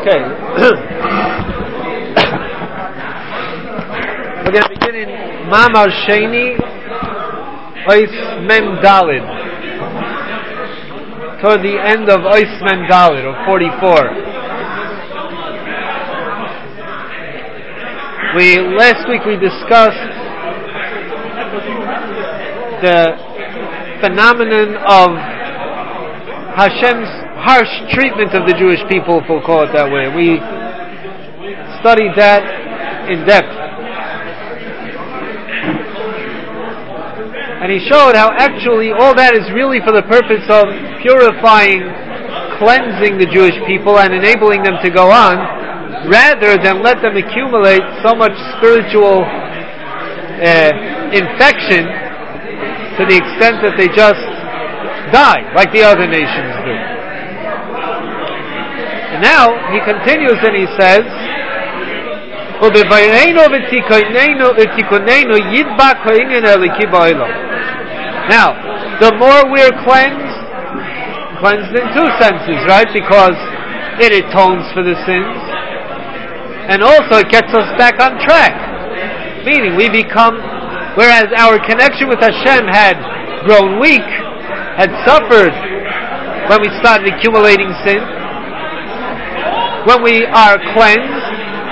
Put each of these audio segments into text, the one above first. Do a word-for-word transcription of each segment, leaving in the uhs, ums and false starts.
Okay. We're going to begin in Mamar Sheni, Ois Mem Dalid, toward the end of Ois Mem Dalid, or forty-four. We last week we discussed the phenomenon of Hashem's harsh treatment of the Jewish people, if we'll call it that way. We studied that in depth. And he showed how actually all that is really for the purpose of purifying, cleansing the Jewish people and enabling them to go on, rather than let them accumulate so much spiritual uh, infection to the extent that they just die, like the other nations do. And now he continues and he says, now, the more we're cleansed, cleansed in two senses, right? Because it atones for the sins, and also it gets us back on track. Meaning we become, whereas our connection with Hashem had grown weak, had suffered when we started accumulating sin, when we are cleansed,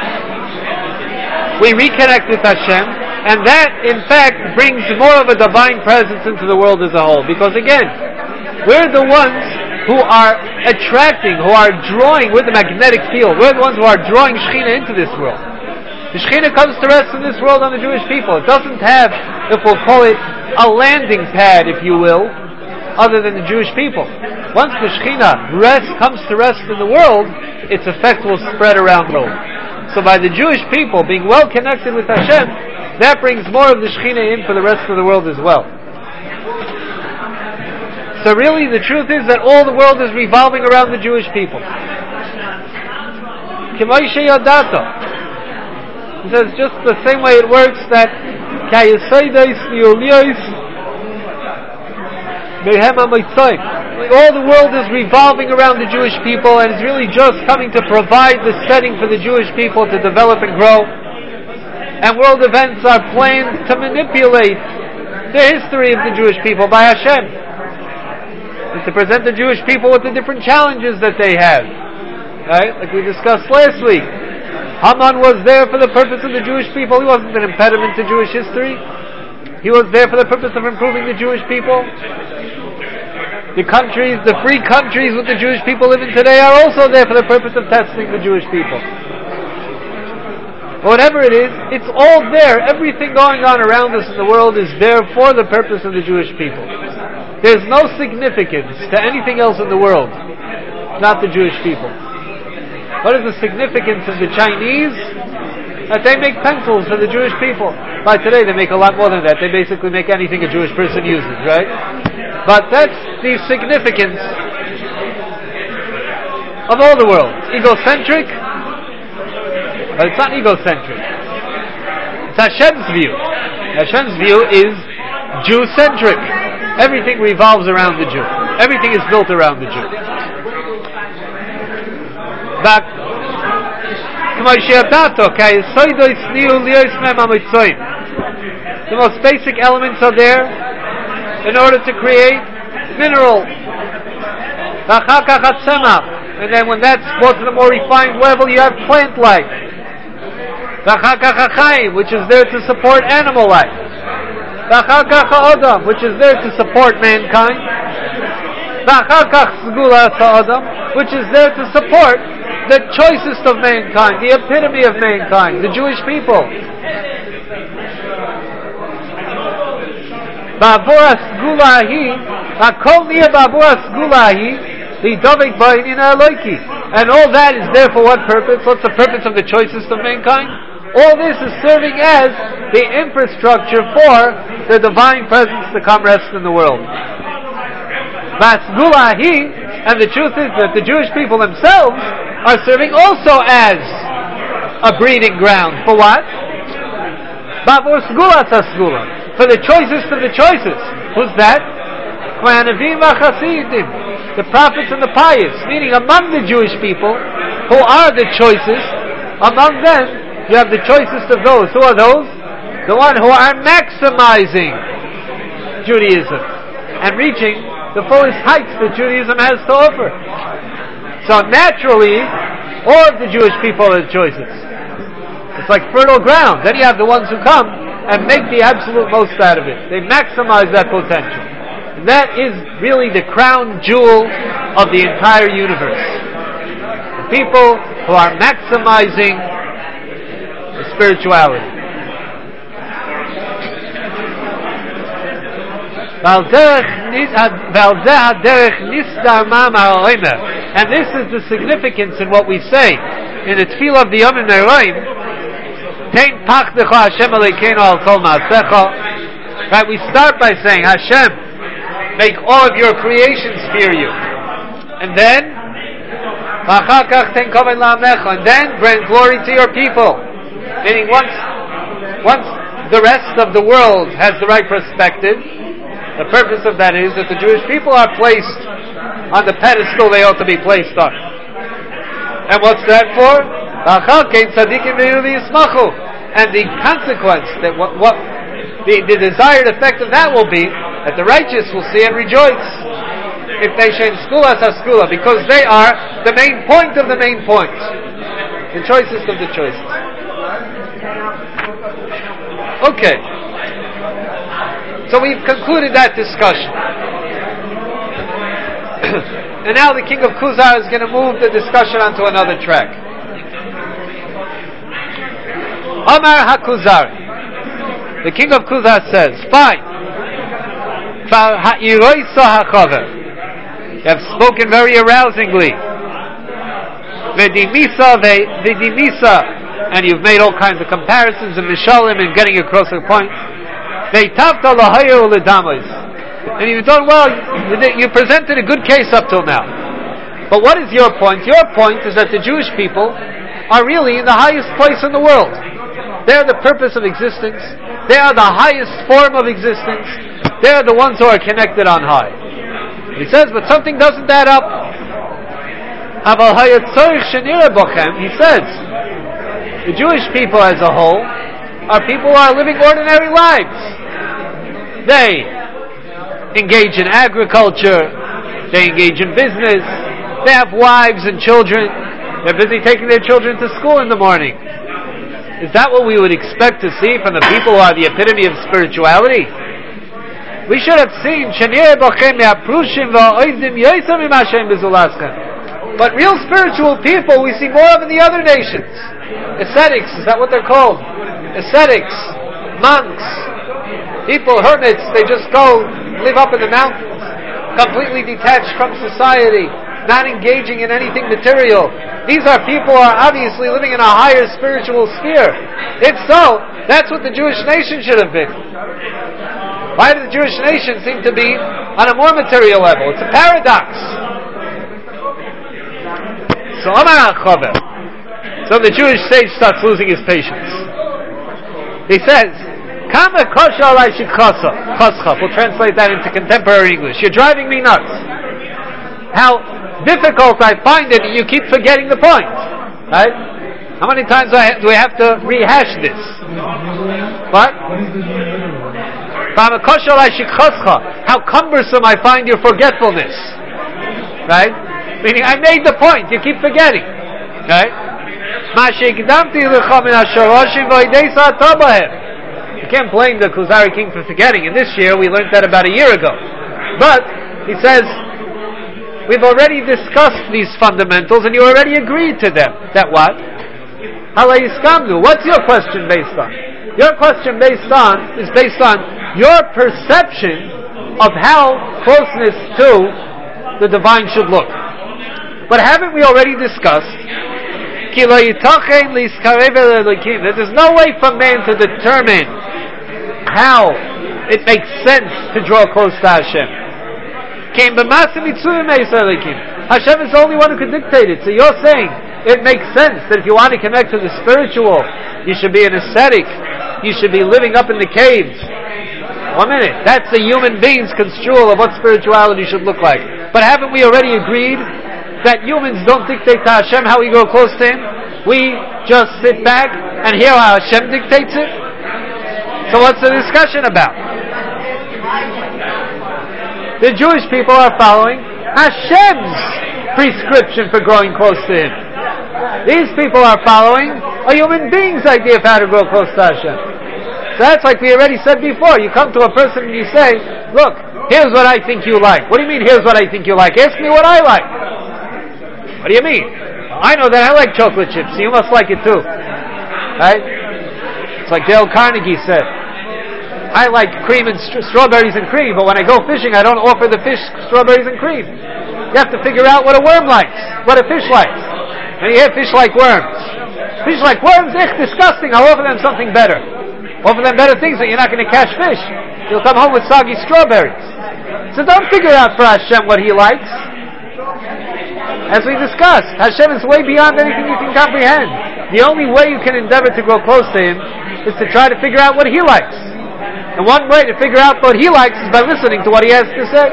we reconnect with Hashem, and that in fact brings more of a divine presence into the world as a whole. Because again, we're the ones who are attracting, who are drawing with the magnetic field. We're the ones who are drawing Shekhinah into this world. The Shekhinah comes to rest in this world on the Jewish people. It doesn't have, if we'll call it, a landing pad, if you will, other than the Jewish people. Once the Shekhinah rest, comes to rest in the world, its effect will spread around the world. So by the Jewish people being well connected with Hashem, that brings more of the Shekhinah in for the rest of the world as well. So really the truth is that all the world is revolving around the Jewish people. K'moishe Yodato. He says just the same way it works that Kayesoides Niolios Mehem HaMotzayim. All the world is revolving around the Jewish people and is really just coming to provide the setting for the Jewish people to develop and grow. And world events are planned to manipulate the history of the Jewish people by Hashem, and to present the Jewish people with the different challenges that they have. Right? Like we discussed last week. Haman was there for the purpose of the Jewish people. He wasn't an impediment to Jewish history. He was there for the purpose of improving the Jewish people. The countries, the free countries with the Jewish people living today are also there for the purpose of testing the Jewish people. Whatever it is, it's all there. Everything going on around us in the world is there for the purpose of the Jewish people. There's no significance to anything else in the world, not the Jewish people. What is the significance of the Chinese? That they make pencils for the Jewish people. By today they make a lot more than that. They basically make anything a Jewish person uses, right? But that's the significance of all the world. Egocentric? But it's not egocentric. It's Hashem's view. Hashem's view is Jew-centric. Everything revolves around the Jew. Everything is built around the Jew. But the most basic elements are there in order to create mineral. And then when that's brought to the more refined level, you have plant life. Which is there to support animal life. Which is there to support mankind. Which is there to support the choicest of mankind, the epitome of mankind, the Jewish people. And all that is there for what purpose? What's the purpose of the choicest of mankind? All this is serving as the infrastructure for the divine presence to come rest in the world. And the truth is that the Jewish people themselves are serving also as a breeding ground. For what? For the choicest of the choicest. Who's that? The prophets and the pious, meaning among the Jewish people, who are the choices. Among them, you have the choicest of those. Who are those? The one who are maximizing Judaism and reaching the fullest heights that Judaism has to offer. So naturally, all of the Jewish people are choices. It's like fertile ground. Then you have the ones who come and make the absolute most out of it. They maximize that potential. And that is really the crown jewel of the entire universe. The people who are maximizing the spirituality. And this is the significance in what we say in the Tefillah of the Yom Neroim. Right, we start by saying, Hashem, make all of your creations fear you, and then, and then grant glory to your people. Meaning, once, once the rest of the world has the right perspective, the purpose of that is that the Jewish people are placed on the pedestal they ought to be placed on. And what's that for? And the consequence, that what, what the, the desired effect of that will be, that the righteous will see and rejoice. If they shen skulas haskula, because they are the main point of the main point, the choicest of the choicest. Okay. So we've concluded that discussion. And now the king of Kuzar is going to move the discussion onto another track. Amar HaKuzar. The king of Kuzar says, fine. You have spoken very arousingly. And you've made all kinds of comparisons and mishalim and getting across the point. And you've done well. You presented a good case up till now. But what is your point? Your point is that the Jewish people are really in the highest place in the world. They are the purpose of existence. They are the highest form of existence. They are the ones who are connected on high. He says, but something doesn't add up. He says, the Jewish people as a whole are people who are living ordinary lives. They engage in agriculture. They engage in business. They have wives and children. They're busy taking their children to school in the morning. Is that what we would expect to see from the people who are the epitome of spirituality? We should have seen but real spiritual people we see more of in the other nations. Ascetics, is that what they're called? Ascetics, monks, people, hermits, they just go live up in the mountains, completely detached from society, not engaging in anything material. These are people who are obviously living in a higher spiritual sphere. If so, that's what the Jewish nation should have been. Why does the Jewish nation seem to be on a more material level? It's a paradox. So Amar HaChaver. So the Jewish sage starts losing his patience. He says, Kama kosha alai shikchasa. We'll translate that into contemporary English. You're driving me nuts. How difficult I find it, you keep forgetting the point. Right? How many times do I, do I have to rehash this? What? How cumbersome I find your forgetfulness. Right? Meaning, I made the point, you keep forgetting. Right? You can't blame the Kuzari king for forgetting. And this year, we learned that about a year ago. But, he says, we've already discussed these fundamentals and you already agreed to them. That what? What's your question based on? Your question based on is based on your perception of how closeness to the divine should look. But haven't we already discussed? There's no way for man to determine how it makes sense to draw close to Hashem. Hashem is the only one who can dictate it. So you're saying it makes sense that if you want to connect to the spiritual, you should be an ascetic. You should be living up in the caves. One minute. That's a human being's construal of what spirituality should look like. But haven't we already agreed that humans don't dictate to Hashem how we go close to Him. We just sit back and hear how Hashem dictates it. So what's the discussion about? The Jewish people are following Hashem's prescription for growing close to Him. These people are following a human being's idea of how to grow close to Hashem. So that's like we already said before. You come to a person and you say, look, here's what I think you like. What do you mean, here's what I think you like? Ask me what I like. What do you mean? I know that I like chocolate chips, so you must like it too. Right? It's like Dale Carnegie said, I like cream and st- strawberries and cream, but when I go fishing, I don't offer the fish strawberries and cream. You have to figure out what a worm likes, what a fish likes. And you hear fish like worms. Fish like worms, ich, disgusting. I'll offer them something better. Offer them better things that you're not going to catch fish. You'll come home with soggy strawberries. So don't figure out for Hashem what He likes. As we discussed, Hashem is way beyond anything you can comprehend. The only way you can endeavor to grow close to Him is to try to figure out what He likes. And one way to figure out what He likes is by listening to what He has to say.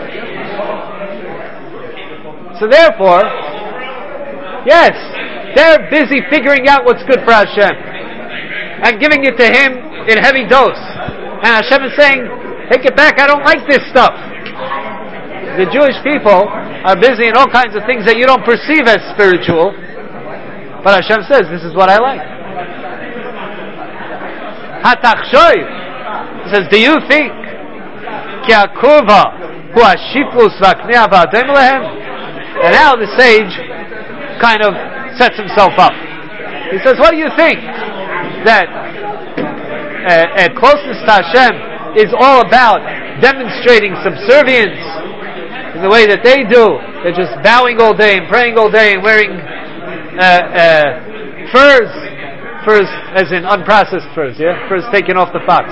So therefore, yes, they're busy figuring out what's good for Hashem and giving it to Him in heavy dose. And Hashem is saying, take it back, I don't like this stuff. The Jewish people are busy in all kinds of things that you don't perceive as spiritual, but Hashem says, this is what I like. Hatachshoy, He says, do you think ki akurva hu hashiflus v'aknei avadem lehem? And now the sage kind of sets himself up. He says, what do you think? That uh, uh, closeness to Hashem is all about demonstrating subservience in the way that they do. They're just bowing all day and praying all day and wearing uh, uh, furs. Furs as in unprocessed furs, yeah? Furs taken off the fox.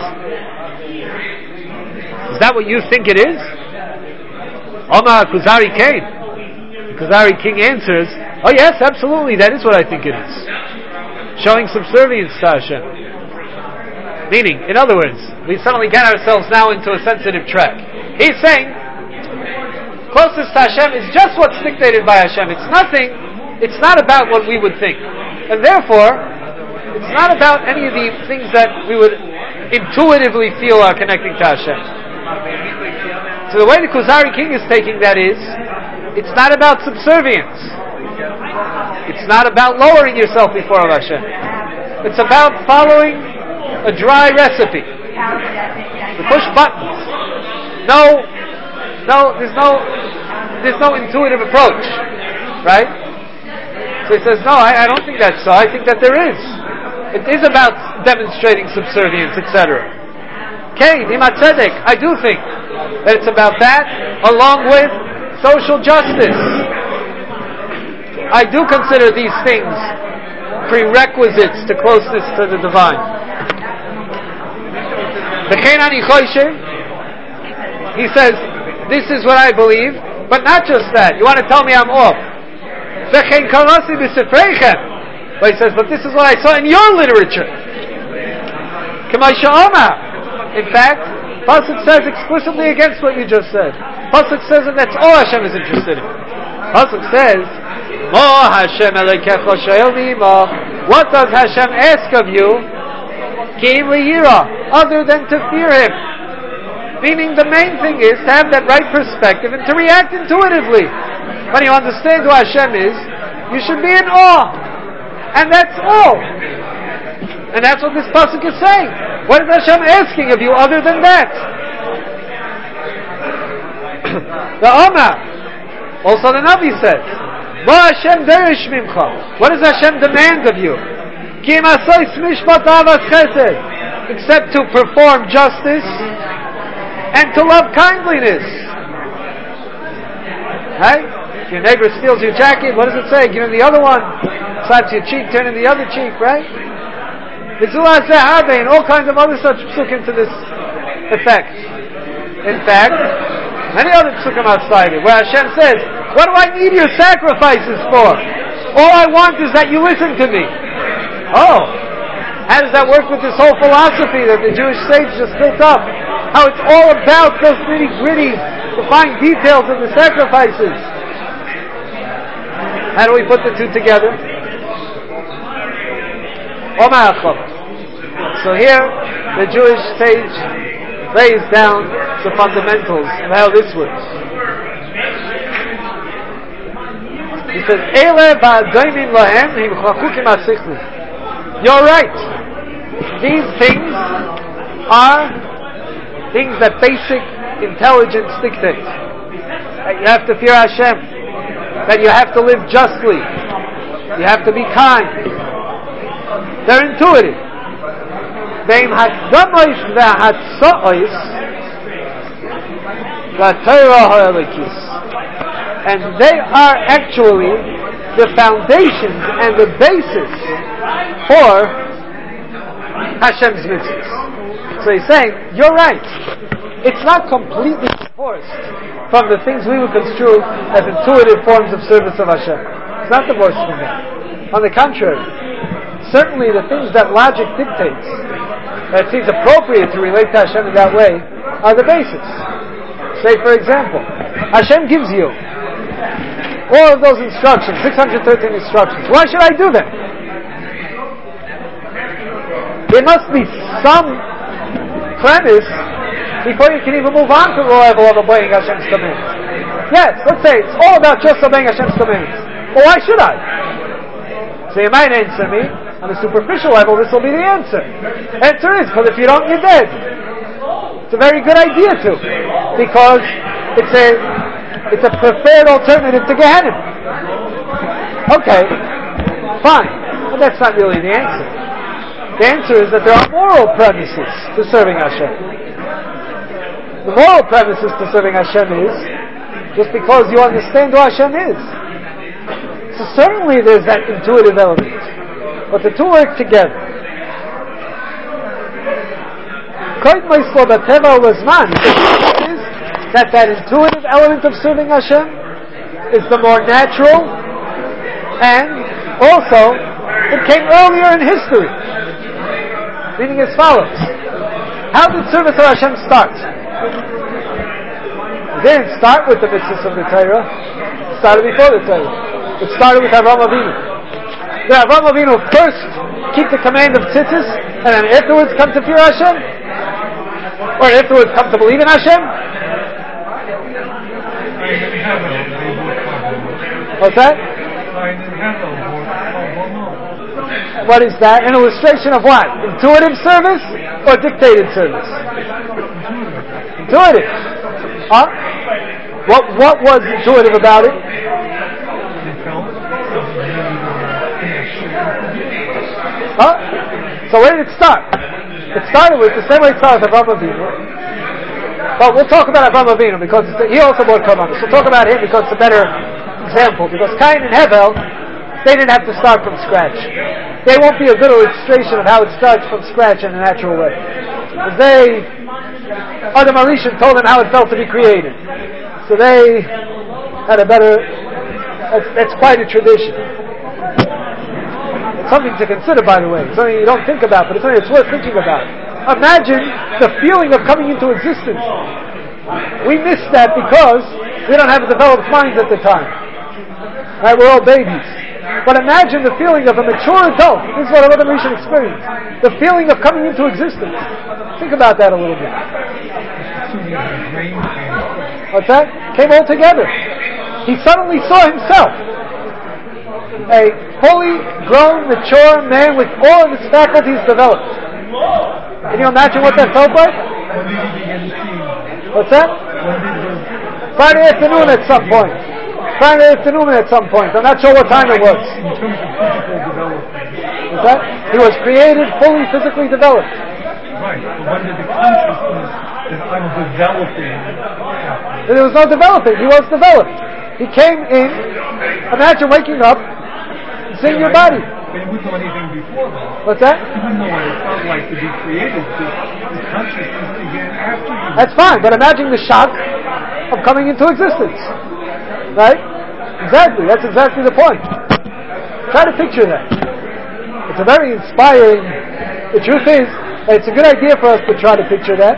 Is that what you think it is? Omar Kuzari came. Kuzari King answers, oh yes, absolutely, that is what I think it is. Showing subservience to Hashem. Meaning, in other words, we suddenly get ourselves now into a sensitive track. He's saying, closest to Hashem is just what's dictated by Hashem. It's nothing, it's not about what we would think. And therefore, it's not about any of the things that we would intuitively feel are connecting to Hashem. So the way the Kuzari King is taking that is, it's not about subservience. It's not about lowering yourself before Hashem. It's about following a dry recipe. To push buttons. No, no, there's no, there's no intuitive approach, right? So he says, no, I, I don't think that's so. I think that there is. It is about demonstrating subservience, et cetera. Okay, Nimat Tzedek, I do think that it's about that, along with social justice. I do consider these things prerequisites to closeness to the divine. He says, this is what I believe, but not just that. You want to tell me I'm off. But he says, but this is what I saw in your literature. In fact, Pasuk says explicitly against what you just said. Pasuk says that that's all Hashem is interested in. Pasuk says, what does Hashem ask of you? Other than to fear Him. Meaning the main thing is to have that right perspective and to react intuitively. When you understand who Hashem is, you should be in awe. And that's all. And that's what this pasuk is saying. What is Hashem asking of you other than that? The Omar, also the Navi says, what does Hashem demand of you? Except to perform justice and to love kindliness. Right? If your neighbor steals your jacket, what does it say? Give him the other one. Slaps your cheek, turn in the other cheek, right? And all kinds of other such psukim to this effect. In fact, many other psukim outside it, where Hashem says, what do I need your sacrifices for? All I want is that you listen to me. Oh, how does that work with this whole philosophy that the Jewish sage just built up? How it's all about those nitty gritty, the fine details of the sacrifices. How do we put the two together? So here, the Jewish sage lays down the fundamentals of how this works. He says, you're right. These things are things that basic intelligence dictates. That you have to fear Hashem. That you have to live justly. You have to be kind. They're intuitive. And they are actually the foundations and the basis for Hashem's mitzvahs. So he's saying, you're right. It's not completely divorced from the things we would construe as intuitive forms of service of Hashem. It's not divorced from that. On the contrary, certainly the things that logic dictates, that it seems appropriate to relate to Hashem in that way, are the basis. Say, for example, Hashem gives you all of those instructions, six hundred thirteen instructions. Why should I do them? There must be some premise before you can even move on to the level of obeying Hashem's commands. Yes, let's say it's all about just obeying Hashem's commands. Well, why should I? So you might answer me, on a superficial level, this will be the answer. Answer is, because if you don't, you're dead. It's a very good idea to, because it's a it's a preferred alternative to Gehenna. Okay, fine, but that's not really the answer. The answer is that there are moral premises to serving Hashem. The moral premises to serving Hashem is just because you understand who Hashem is. So certainly there's that intuitive element, but the two work together. Is that that intuitive element of serving Hashem is the more natural, and also it came earlier in history. Meaning as follows: how did service of Hashem start? It didn't start with the mitzvahs of the Torah. It started before the Torah. It started with Avraham Avinu. Did Avraham Avinu first keep the command of tzitzis, and then afterwards come to fear Hashem? Or afterwards come to believe in Hashem? What's that? What is that? An illustration of what? Intuitive service or dictated service? Intuitive. Huh? What what was intuitive about it? Huh? So where did it start? It started with the same way it started with Avraham Avinu. But we'll talk about Avraham Avinu because he also brought Korbanos. We'll talk about him because it's a better example. Because Cain and Hevel, they didn't have to start from scratch. They won't be a good illustration of how it starts from scratch in a natural way. Because they, Adam Arishan told them how it felt to be created. So they had a better, that's, that's quite a tradition. It's something to consider, by the way. It's something you don't think about, but it's something that's worth thinking about. Imagine the feeling of coming into existence. We miss that because we don't have a developed mind at the time. Right? We're all babies. But imagine the feeling of a mature adult. This is what Adam Rishon experienced. The feeling of coming into existence. Think about that a little bit. What's that? Came all together. He suddenly saw himself. A fully grown, mature man with all of his faculties developed. Can you imagine what that felt like? What's that? Friday afternoon at some point. Friday afternoon at some point. I'm not sure what time it was. What's that? He was created, fully physically developed. Right, but when did the consciousness is undeveloping happen? There was no developing. He was developed. He came in. Imagine waking up and seeing your body. But you wouldn't know anything before that. What's that? You wouldn't know what it felt like to be created. The, the consciousness began after you. That's fine, but imagine the shock of coming into existence. Right? Exactly. That's exactly the point. Try to picture that. It's a very inspiring. The truth is, it's a good idea for us to try to picture that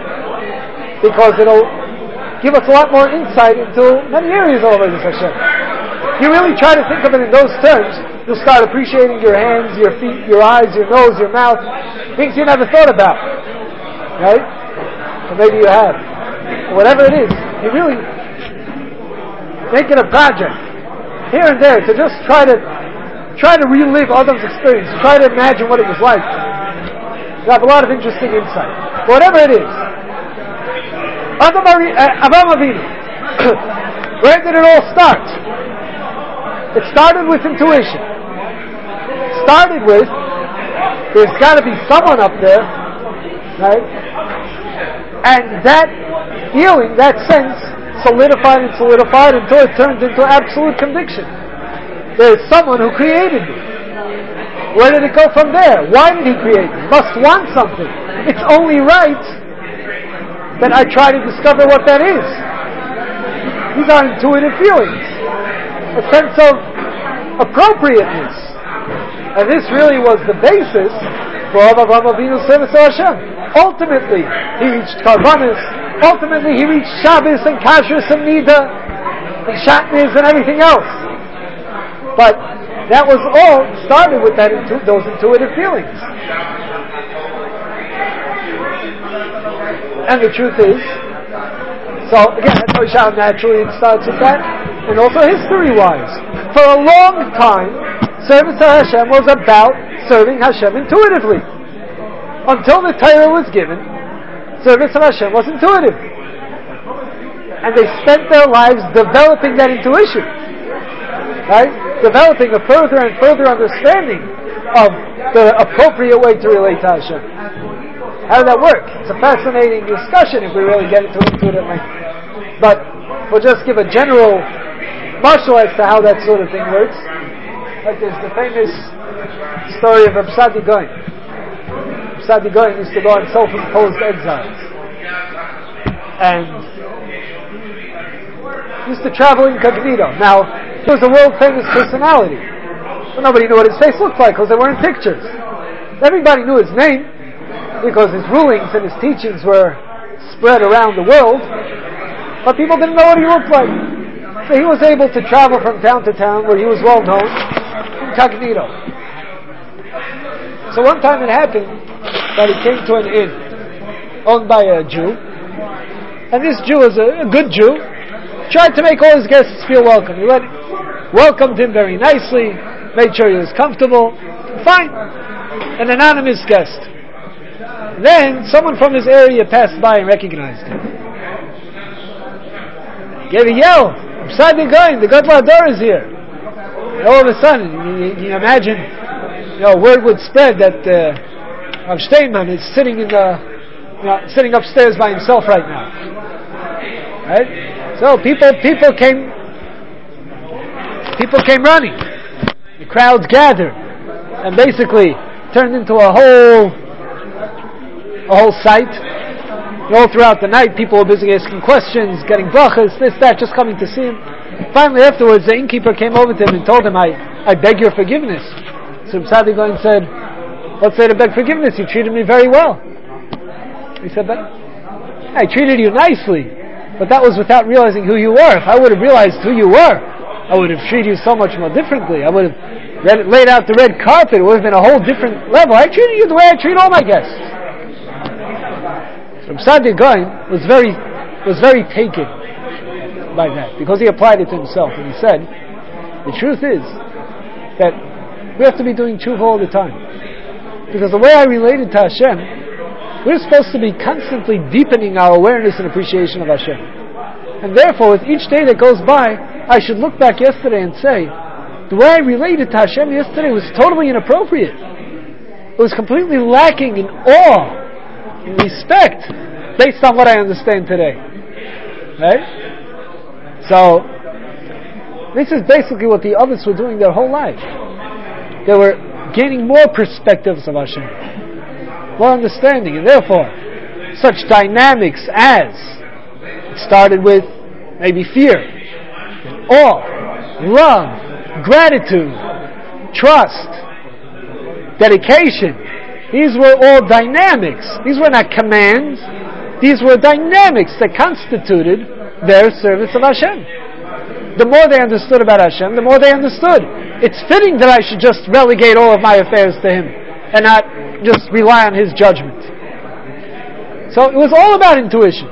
because it'll give us a lot more insight into many areas of Avodas Hashem. you really try to think of it in those terms, you'll start appreciating your hands, your feet, your eyes, your nose, your mouth, things you never thought about. Right? Or maybe you have. Whatever it is, you really make it a project, here and there, to just try to try to relive Adam's experience, try to imagine what it was like. You have a lot of interesting insight. Whatever it is. Adam Avraham Avinu. Where did it all start? It started with intuition. It started with, there's got to be someone up there, right? And that feeling, that sense, solidified and solidified until it turned into absolute conviction. There is someone who created me. Where did it go from there? Why did he create me? He must want something. It's only right that I try to discover what that is. These are intuitive feelings. A sense of appropriateness. And this really was the basis for Avraham Avinu's service to Hashem. Ultimately, he reached Karbanis. Ultimately, he reached Shabbos and Kashrus and Nida and Shatnez and everything else. But that was all started with that intu- those intuitive feelings. And the truth is, so again, that's how naturally it starts with that. And also history-wise. For a long time, service to Hashem was about serving Hashem intuitively. Until the Torah was given, service to Hashem was intuitive. And they spent their lives developing that intuition. Right? Developing a further and further understanding of the appropriate way to relate to Hashem. How did that work? It's a fascinating discussion if we really get into it at length. But we'll just give a general marshal as to how that sort of thing works. Like there's the famous story of Reb Sadi Goin. Reb Sadi Goin used to go on self-imposed exiles. And used to travel incognito. Now, he was a world-famous personality. But nobody knew what his face looked like because there weren't pictures. Everybody knew his name because his rulings and his teachings were spread around the world. But people didn't know what he looked like. So he was able to travel from town to town where he was well-known, incognito. So one time it happened that he came to an inn owned by a Jew. And this Jew was a, a good Jew. Tried to make all his guests feel welcome. He let, welcomed him very nicely, made sure he was comfortable. Fine. An anonymous guest. Then someone from his area passed by and recognized him. He gave a yell. Beside the guy, the Gadol Hador is here. And all of a sudden, you, you imagine, you know, word would spread that uh, Rav Steinman is sitting in the, you know, sitting upstairs by himself right now. Right? So people, people came, people came running. The crowds gathered, and basically turned into a whole, a whole sight. All throughout the night, people were busy asking questions, getting brachas, this, that, just coming to see him. Finally, afterwards, the innkeeper came over to him and told him, I, I beg your forgiveness. So Sadi Goin said, what's there to beg forgiveness? You treated me very well. He said, but I treated you nicely, but that was without realizing who you were. If I would have realized who you were, I would have treated you so much more differently. I would have read, laid out the red carpet. It would have been a whole different level. I treated you the way I treat all my guests. So Sadi Goin was very, was very taken by that because he applied it to himself, and he said, the truth is that we have to be doing tshuva all the time, because the way I related to Hashem, we're supposed to be constantly deepening our awareness and appreciation of Hashem, and therefore with each day that goes by, I should look back yesterday and say, the way I related to Hashem yesterday was totally inappropriate. It was completely lacking in awe, respect, based on what I understand today. Right? So, this is basically what the others were doing their whole life. They were gaining more perspectives of Hashem, more understanding, and therefore, such dynamics as, it started with maybe fear, awe, love, gratitude, trust, dedication. These were all dynamics. These were not commands. These were dynamics that constituted their service of Hashem. the more they understood about Hashem, the more they understood. It's fitting that I should just relegate all of my affairs to Him and not just rely on His judgment. So it was all about intuition.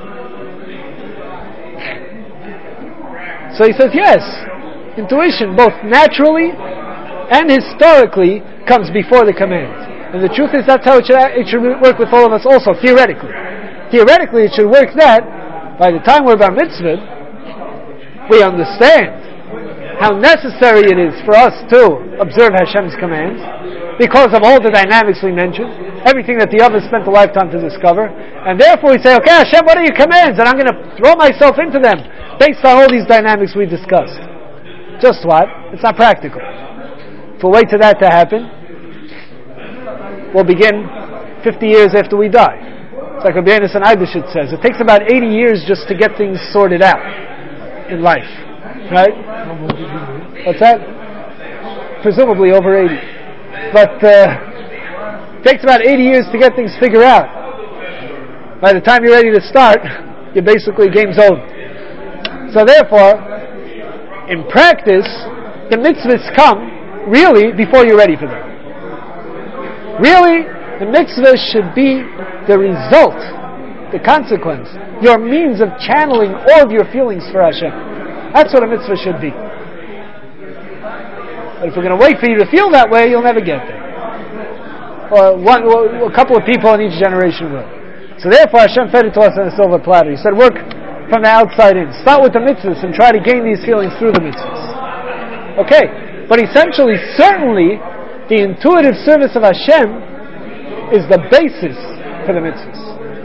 So he says, yes, intuition, both naturally and historically, comes before the command. And the truth is, that's how it should, it should work with all of us also, theoretically. Theoretically, it should work that, by the time we're bar mitzvah, we understand how necessary it is for us to observe Hashem's commands, because of all the dynamics we mentioned, everything that the others spent a lifetime to discover, and therefore we say, okay, Hashem, what are your commands? And I'm going to throw myself into them, based on all these dynamics we discussed. Just what? It's not practical. If we wait for that to happen, we'll begin fifty years after we die. It's like Rabbi Yonasan Eibeshit says, it takes about eighty years just to get things sorted out in life. Right? What's that? Presumably over eighty. But uh, it takes about eighty years to get things figured out. By the time you're ready to start, you're basically game's over. So therefore, in practice, the mitzvahs come really before you're ready for them. Really, the mitzvah should be the result, the consequence, your means of channeling all of your feelings for Hashem. That's what a mitzvah should be. But if we're going to wait for you to feel that way, you'll never get there. Or one, or a couple of people in each generation will. So therefore, Hashem fed it to us on a silver platter. He said, work from the outside in. Start with the mitzvahs and try to gain these feelings through the mitzvahs. Okay. But essentially, certainly, the intuitive service of Hashem is the basis for the mitzvahs.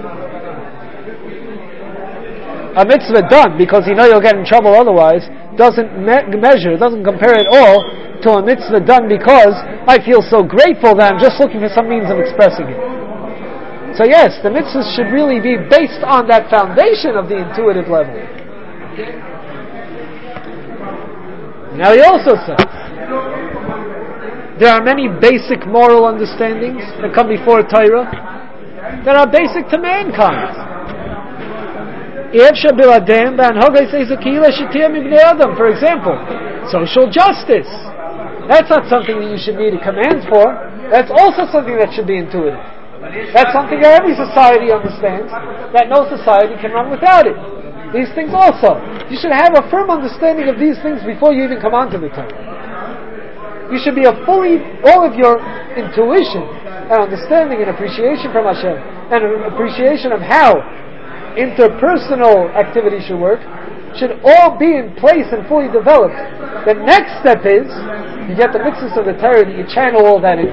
A mitzvah done, because you know you'll get in trouble otherwise, doesn't me- measure, doesn't compare at all to a mitzvah done because I feel so grateful that I'm just looking for some means of expressing it. So yes, the mitzvahs should really be based on that foundation of the intuitive level. Now he also says, there are many basic moral understandings that come before Torah that are basic to mankind. For example, social justice. That's not something that you should need a command for. That's also something that should be intuitive. That's something that every society understands, that no society can run without it. These things also. You should have a firm understanding of these things before you even come onto the Torah. You should be a fully, all of your intuition and understanding and appreciation from Hashem and an appreciation of how interpersonal activity should work should all be in place and fully developed. The next step is you get the mitzvahs of the Torah that you channel all that into.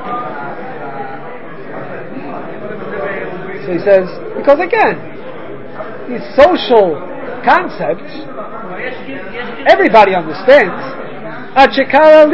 So he says, because again, these social concepts, everybody understands. Even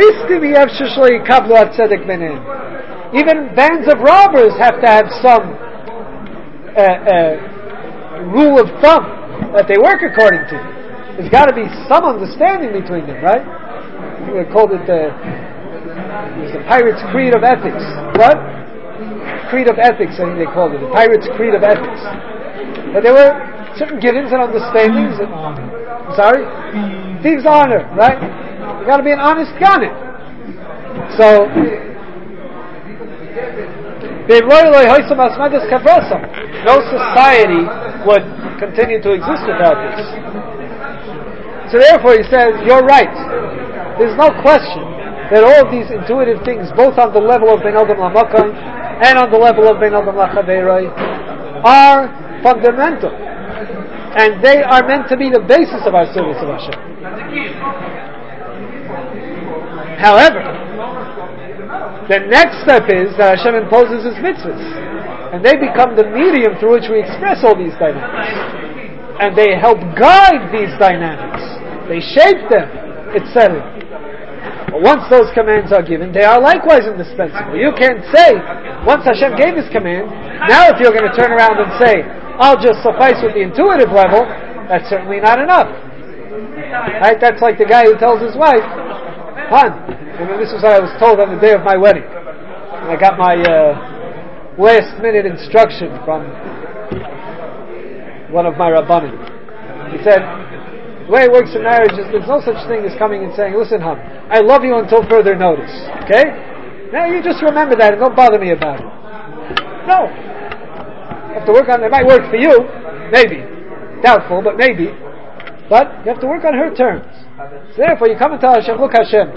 bands of robbers have to have some uh, uh, rule of thumb that they work according to. There's got to be some understanding between them, right? We called it the, it was the Pirates' Creed of Ethics. What? Creed of Ethics, I think they called it. The Pirates' Creed of Ethics. But there were certain givens and understandings. And, I'm sorry? Thieves' honor, right? You got to be an honest gunner. So, no society would continue to exist without this. So therefore he says, you're right. There's no question that all of these intuitive things, both on the level of Ben Adam Lamakai and on the level of Ben Adam Lachaveroi, are fundamental. And they are meant to be the basis of our service of Hashem. However, the next step is that Hashem imposes His mitzvahs, and they become the medium through which we express all these dynamics, and they help guide these dynamics, they shape them, et cetera. But once those commands are given, they are likewise indispensable. You can't say, once Hashem gave His command, now if you're going to turn around and say, I'll just suffice with the intuitive level, that's certainly not enough. Right? That's like the guy who tells his wife, Hon, and this was what I was told on the day of my wedding. And I got my uh, last minute instruction from one of my rabbanim. He said, The way it works in marriage is there's no such thing as coming and saying, listen, hon, I love you until further notice. Okay? Now you just remember that and don't bother me about it. No. You have to work on it. It might work for you. Maybe. Doubtful, but maybe. But you have to work on her terms. So therefore you come and tell Hashem, look Hashem,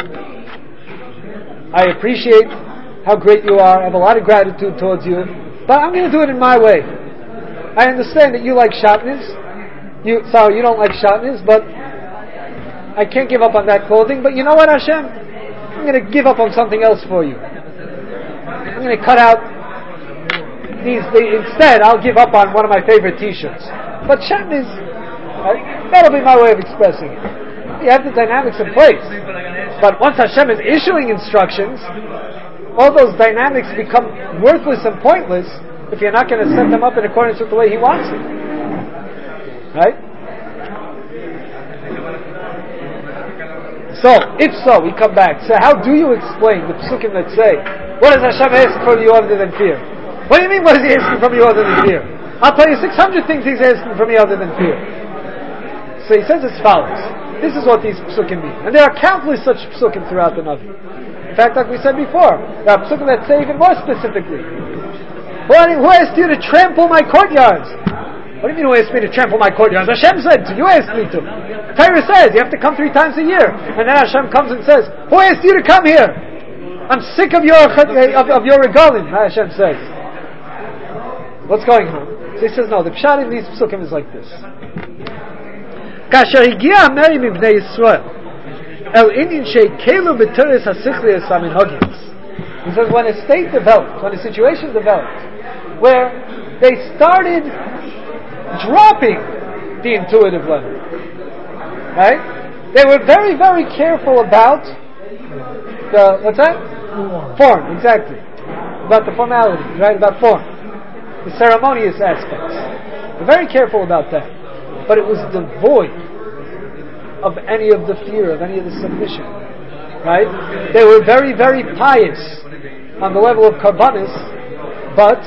I appreciate how great you are. I have a lot of gratitude towards you. But I'm going to do it in my way. I understand that you like shatnez. You, sorry, you don't like shatnez, but I can't give up on that clothing. But you know what, Hashem? I'm going to give up on something else for you. I'm going to cut out these. The, instead, I'll give up on one of my favorite T-shirts. But shatnez, right, that'll be my way of expressing it. You have the dynamics in place. But once Hashem is issuing instructions, all those dynamics become worthless and pointless if you're not going to set them up in accordance with the way He wants it. Right? So, if so, we come back. So how do you explain the psukim that say, what does Hashem ask from you other than fear? What do you mean, what is He asking from you other than fear? I'll tell you six hundred things He's asking from you other than fear. So He says as follows. This is what these psukim mean. And there are countless such psukim throughout the Navi. In fact, like we said before, there are psukim that say even more specifically. Who asked you to trample my courtyards? What do you mean who asked me to trample my courtyards? Hashem said to you, asked me to. Torah says you have to come three times a year. And then Hashem comes and says, who asked you to come here? I'm sick of your of, of your regalim, Hashem says. What's going on? So he says, no, the pshat in these psukim is like this. Kasher higia Mary mibnei Yisrael el inin sheikelu b'teres hasichli esamin hagins. He says, when a state developed, when a situation developed, where they started dropping the intuitive level, right? They were very, very careful about the, what's that? Form. Form, exactly. About the formality, right? About form. The ceremonious aspects. They're very careful about that. But it was devoid of any of the fear, of any of the submission. Right? They were very, very pious on the level of karbanis, but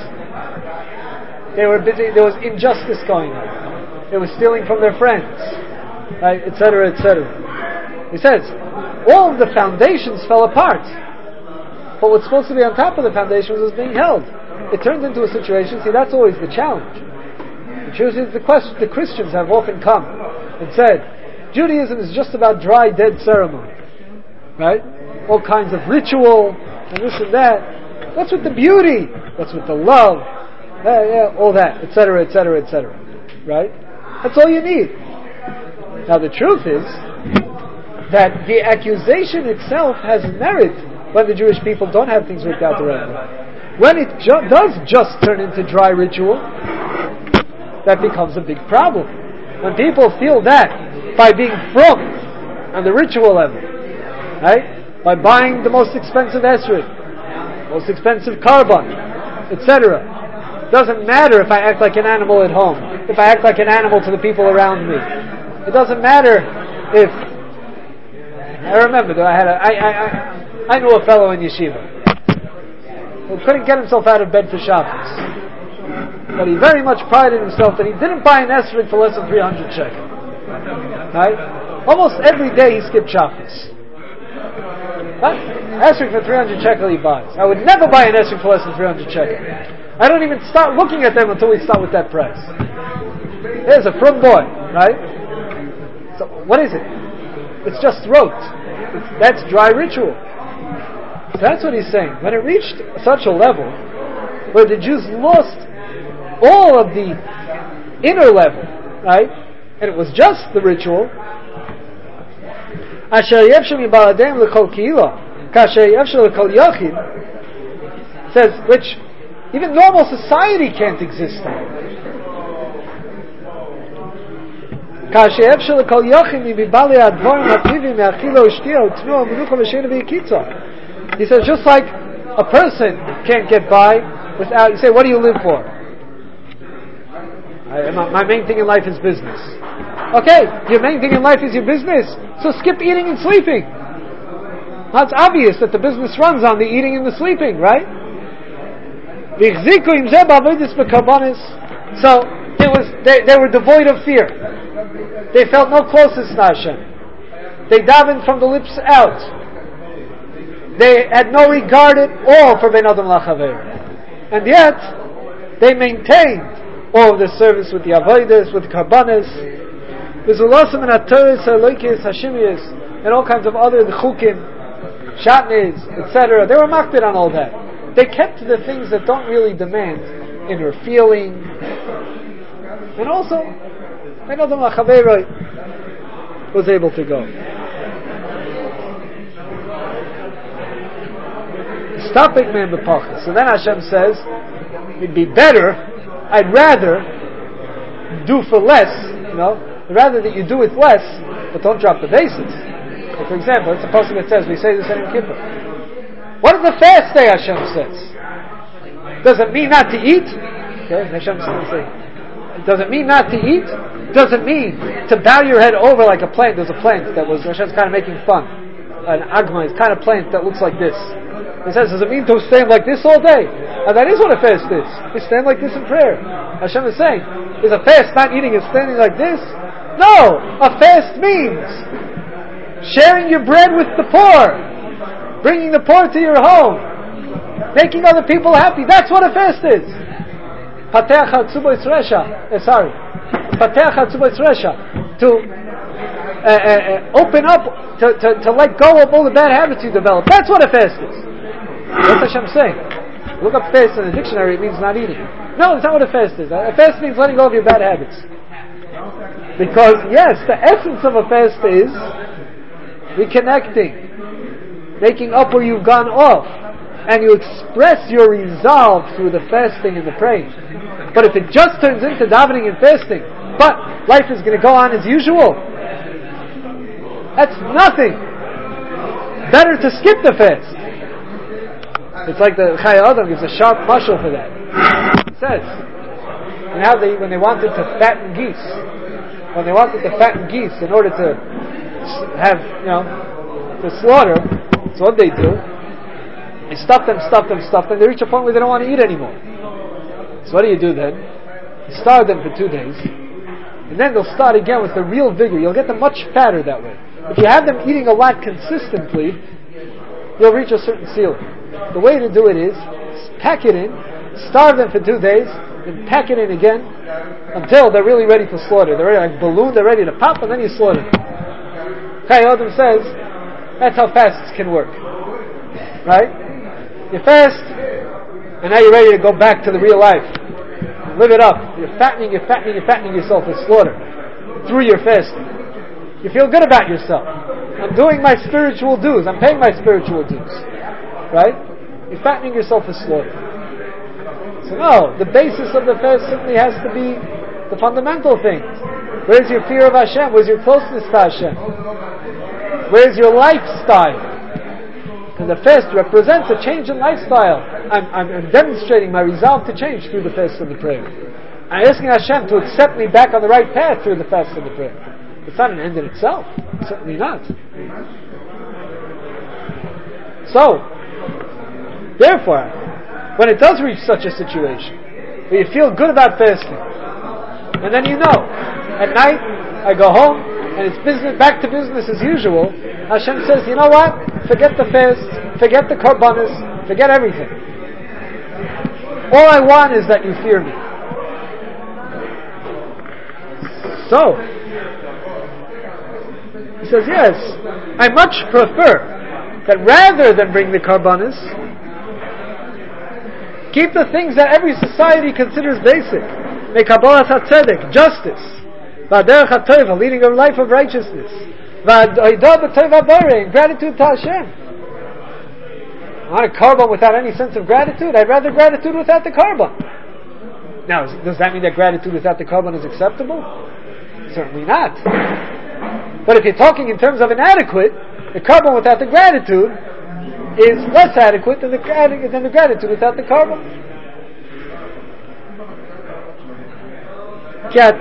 they were busy, there was injustice going on. They were stealing from their friends. Right? Et cetera, et cetera. He says, all of the foundations fell apart. But what's supposed to be on top of the foundations was being held. It turned into a situation, see, that's always the challenge. The truth is, the, question, the Christians have often come and said, Judaism is just about dry, dead ceremony. Right? All kinds of ritual, and this and that. What's with the beauty? What's with the love? Yeah, yeah, all that, et cetera, et cetera, et cetera. Right? That's all you need. Now the truth is that the accusation itself has merit when the Jewish people don't have things worked out the right way. When it ju- does just turn into dry ritual, that becomes a big problem. When people feel that by being from on the ritual level, right? By buying the most expensive esrog, most expensive carbon, et cetera. Doesn't matter if I act like an animal at home, if I act like an animal to the people around me. It doesn't matter if I remember that I had a I I I, I knew a fellow in yeshiva who couldn't get himself out of bed for Shabbos, but he very much prided himself that he didn't buy an esrog for less than three hundred shekel. Right? Almost every day he skipped Shabbos. Right? Esrog for three hundred shekel he buys. I would never buy an esrog for less than three hundred shekel. I don't even start looking at them until we start with that price. There's a frum boy, right? So what is it? It's just rote. It's, that's dry ritual. So that's what he's saying. When it reached such a level where the Jews lost all of the inner level, right? And it was just the ritual. Asher yevshem yibaladem l'kol kihila, kasher yevshem l'kol yachid, says, which even normal society can't exist in. Kasher yevshem l'kol yachid mibali advarim hativim me'achila u'shtiya u'tnuah u'menucha v'sheina v'yikitza. He says, just like a person can't get by without, you say, what do you live for? I, my, my main thing in life is business. Okay, your main thing in life is your business, so skip eating and sleeping. Now it's obvious that the business runs on the eating and the sleeping, right? So it was they, they were devoid of fear. They felt no closeness to Hashem. They davened from the lips out. They had no regard at all for Ben Adam Lachaver. And yet, they maintained all of the service with the Avodas, with the Karbanis, with the Losam and Ataris, Haloikis, Hashimiyas, and all kinds of other, the Chukim, Shatnez, et cetera. They were makbid on all that. They kept to the things that don't really demand inner feeling. And also, Ben Adam Lachaver was able to go. Stop it, man, b'pachas. So then Hashem says, it'd be better, I'd rather do for less, you know, rather that you do with less, but don't drop the bases. So for example, it's a passage that says, we say this in Yom Kippur. What is the fast day, Hashem says? Does it mean not to eat? Okay, Hashem says, does it mean not to eat? Does it mean to bow your head over like a plant? There's a plant that was, Hashem's kind of making fun. An agma, it's kind of plant that looks like this. He says, does it mean to stand like this all day? And that is what a fast is. We stand like this in prayer. Hashem is saying, is a fast not eating and standing like this? No! A fast means sharing your bread with the poor, bringing the poor to your home, making other people happy. That's what a fast is. Pateach hatzubo yitzresha. Sorry. Pateach hatzubo yitzresha. To uh, uh, open up, to, to, to let go of all the bad habits you develop. That's what a fast is. What's Hashem saying? Look up fast in the dictionary, it means not eating. No, that's not what a fast is. A fast means letting go of your bad habits. Because, yes, the essence of a fast is reconnecting, making up where you've gone off, and you express your resolve through the fasting and the praying. But if it just turns into davening and fasting, but life is going to go on as usual, that's nothing. Better to skip the fast. It's like the Chai Adam gives a sharp mashal for that. It says, you know how they, when they wanted to fatten geese, when they wanted to fatten geese in order to have, you know, to slaughter, so what they do, they stuff them, stuff them, stuff them, they reach a point where they don't want to eat anymore. So what do you do then? You starve them for two days, and then they'll start again with the real vigor. You'll get them much fatter that way. If you have them eating a lot consistently, you'll reach a certain ceiling. The way to do it is pack it in, starve them for two days, and pack it in again until they're really ready for slaughter. They're ready, like balloon, they're ready to pop, and then you slaughter them. Chai Adam says that's how fasts can work. Right? You fast, and now you're ready to go back to the real life. Live it up. You're fattening, you're fattening, you're fattening yourself with slaughter through your fasting. You feel good about yourself. I'm doing my spiritual dues. I'm paying my spiritual dues. Right? You're fattening yourself with slaughter. So no, the basis of the fast simply has to be the fundamental things. Where's your fear of Hashem? Where's your closeness to Hashem? Where's your lifestyle? And the fast represents a change in lifestyle. I'm, I'm, I'm demonstrating my resolve to change through the fast and the prayer. I'm asking Hashem to accept me back on the right path through the fast and the prayer. It's not an end in itself. Certainly not. So, therefore, when it does reach such a situation where you feel good about fasting, and then you know, at night I go home and it's business, back to business as usual, Hashem says, you know what? Forget the fast, forget the karbanis, forget everything. All I want is that you fear me. So, he says, yes, I much prefer that rather than bring the karbanis, keep the things that every society considers basic. Make kabbalas hatzedek, justice. V'aderech haTova, leading a life of righteousness. V'adodah b'tov haborei, gratitude to Hashem. Not a karban without any sense of gratitude. I'd rather gratitude without the karban. Now, does that mean that gratitude without the karban is acceptable? Certainly not. But if you're talking in terms of inadequate, the karban without the gratitude is less adequate than the, than the gratitude without the karban. Because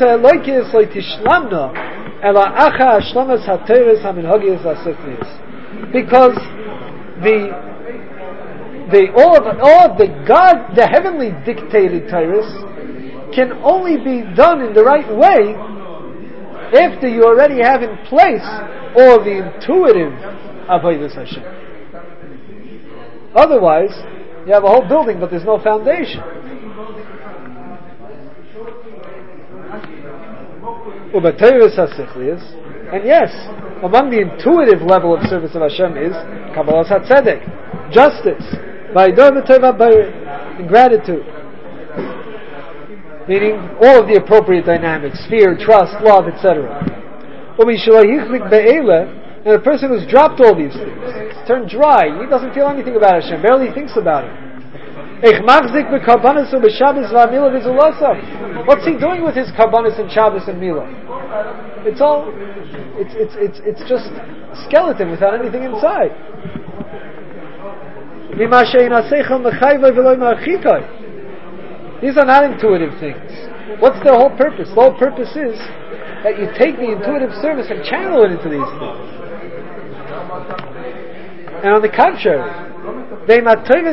the the all of all of the God, the heavenly dictated Torahs can only be done in the right way after you already have in place all of the intuitive avodas Hashem. Otherwise, you have a whole building, but there's no foundation. And yes, among the intuitive level of service of Hashem is Kabbalas HaTzedek, justice, and gratitude. Meaning all of the appropriate dynamics, fear, trust, love, et cetera. And a person who's dropped all these things, he's turned dry, he doesn't feel anything about Hashem, barely thinks about it. What's he doing with his karbanos and Shabbos and Milah? It's all, it's it's it's it's just a skeleton without anything inside. These are not intuitive things. What's their whole purpose? The whole purpose is that you take the intuitive service and channel it into these things. And on the contrary, this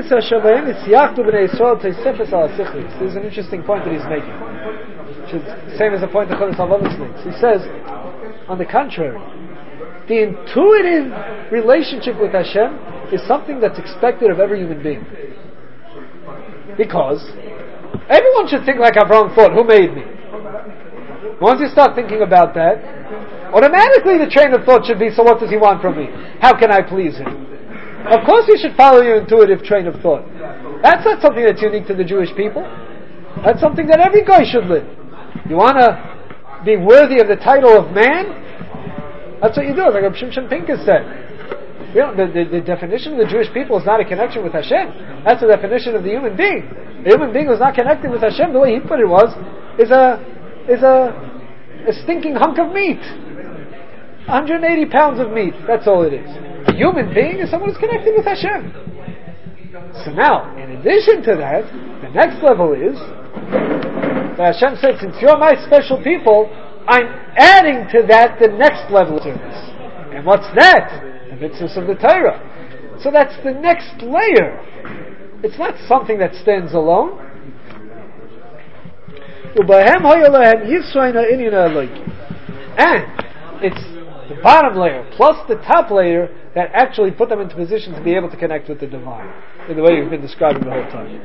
is an interesting point that he's making. Which is the same as the point that Chodesh Halvalos makes. He says, on the contrary, the intuitive relationship with Hashem is something that's expected of every human being. Because everyone should think like Avraham thought, who made me? Once you start thinking about that, automatically the train of thought should be, so what does he want from me? How can I please him? Of course you should follow your intuitive train of thought. That's not something that's unique to the Jewish people. That's something that every guy should live. You want to be worthy of the title of man? That's what you do, like Rabbi Shimshon Pincus said. You know, the, the, the definition of the Jewish people is not a connection with Hashem. That's the definition of the human being. The human being who's not connected with Hashem, the way he put it was, is a is a, a stinking hunk of meat. one hundred eighty pounds of meat. That's all it is. A human being is someone who's connected with Hashem. So now, in addition to that, the next level is that Hashem said, since you're my special people, I'm adding to that the next level of service. And what's that? The mitzvahs of the Torah. So that's the next layer. It's not something that stands alone. And it's the bottom layer plus the top layer that actually put them into position to be able to connect with the divine in the way you've been describing the whole time.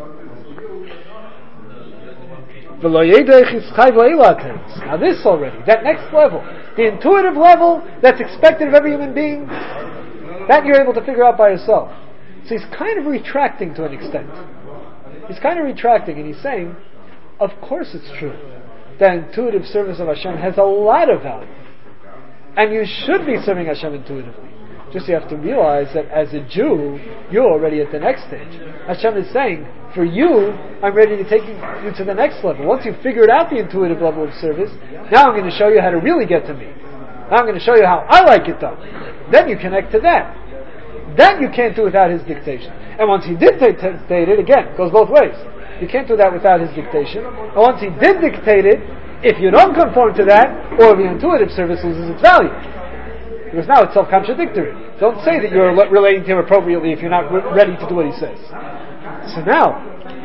Now this already, that next level, the intuitive level that's expected of every human being, that you're able to figure out by yourself. So he's kind of retracting to an extent. He's kind of retracting and he's saying, of course it's true that intuitive service of Hashem has a lot of value. And you should be serving Hashem intuitively. Just you have to realize that as a Jew, you're already at the next stage. Hashem is saying, for you, I'm ready to take you to the next level. Once you've figured out the intuitive level of service, now I'm going to show you how to really get to me. Now I'm going to show you how I like it done. Then you connect to that. That you can't do without His dictation. And once He did dictate it, again, it goes both ways. You can't do that without His dictation. And once He did dictate it, if you don't conform to that, all of the intuitive service loses its value. Because now it's self-contradictory. Don't say that you're relating to Him appropriately if you're not re- ready to do what He says. So now,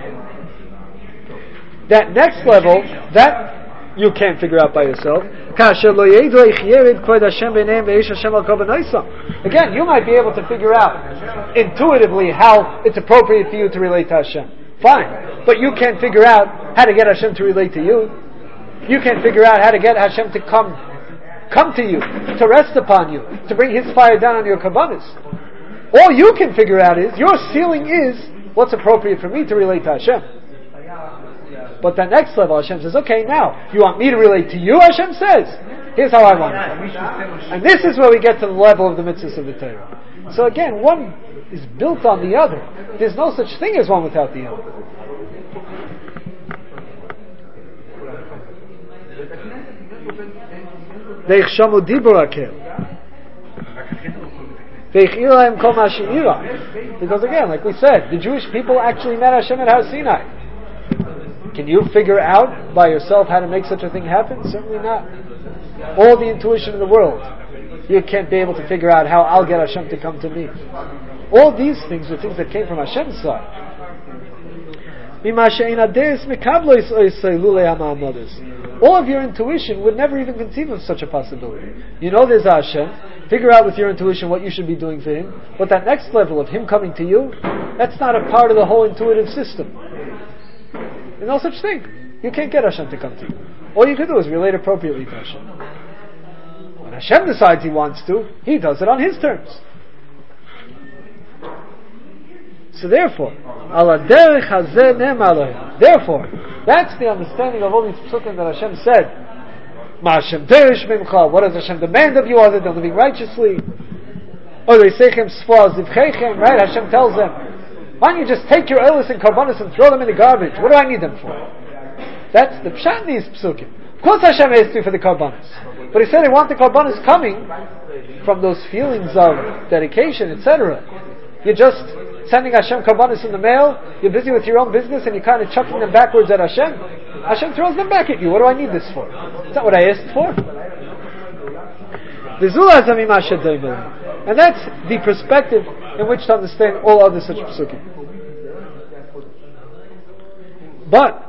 that next level, that you can't figure out by yourself. Again, you might be able to figure out intuitively how it's appropriate for you to relate to Hashem. Fine. But you can't figure out how to get Hashem to relate to you. You can't figure out how to get Hashem to come come to you, to rest upon you, to bring His fire down on your kabbanis. All you can figure out is, your ceiling is what's appropriate for me to relate to Hashem. But the next level, Hashem says, okay, now, you want me to relate to you? Hashem says, here's how I want it. And this is where we get to the level of the mitzvahs of the Torah. So again, one is built on the other. There's no such thing as one without the other. Because again, like we said, the Jewish people actually met Hashem at Har Sinai. Can you figure out by yourself how to make such a thing happen? Certainly not. All the intuition in the world, you can't be able to figure out how I'll get Hashem to come to me. All these things are things that came from Hashem's side. all of your intuition would never even conceive of such a possibility. You know there's a Hashem, figure out with your intuition what you should be doing for Him, but that next level of Him coming to you, that's not a part of the whole intuitive system. There's no such thing. You can't get Hashem to come to you. All you can do is relate appropriately to Hashem. When Hashem decides He wants to, He does it on His terms. So therefore, therefore, that's the understanding of all these psukim that Hashem said. Ma Hashem derish mimcha. What does Hashem demand of you other than living righteously? Or they say chem sfaz zivchechem. Right? Hashem tells them, why don't you just take your oilus and karbanos and throw them in the garbage? What do I need them for? That's the pshat in these psukim. Of course Hashem asked you for the karbanos, but He said He wants the karbanos coming from those feelings of dedication, et cetera. You're just sending Hashem karbanos in the mail, you're busy with your own business and you're kind of chucking them backwards at Hashem. Hashem throws them back at you. What do I need this for? Is that what I asked for? And that's the perspective in which to understand all other such psukim. But,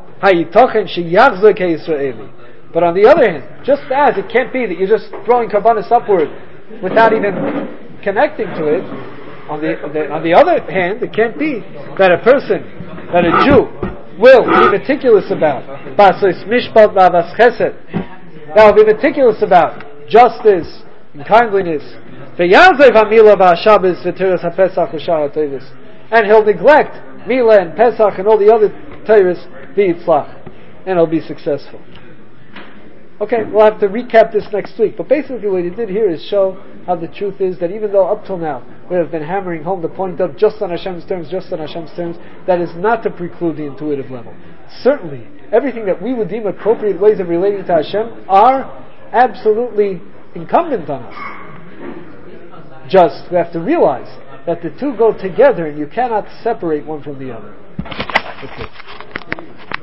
but on the other hand, just as it can't be that you're just throwing karbanos upward without even connecting to it, On the, on the on the other hand, it can't be that a person, that a Jew, will be meticulous about basos mishpat v'avas chesed. That will be meticulous about justice and kindliness. V'yazev hamila v'ashabes v'tiras hapesach v'shar ha'tevis. And he'll neglect Mila and Pesach and all the other tevis v'itzlach, and he'll be successful. Okay, we'll have to recap this next week. But basically what he did here is show how the truth is that even though up till now we have been hammering home the point of just on Hashem's terms, just on Hashem's terms, that is not to preclude the intuitive level. Certainly, everything that we would deem appropriate ways of relating to Hashem are absolutely incumbent on us. Just, we have to realize that the two go together and you cannot separate one from the other. Okay.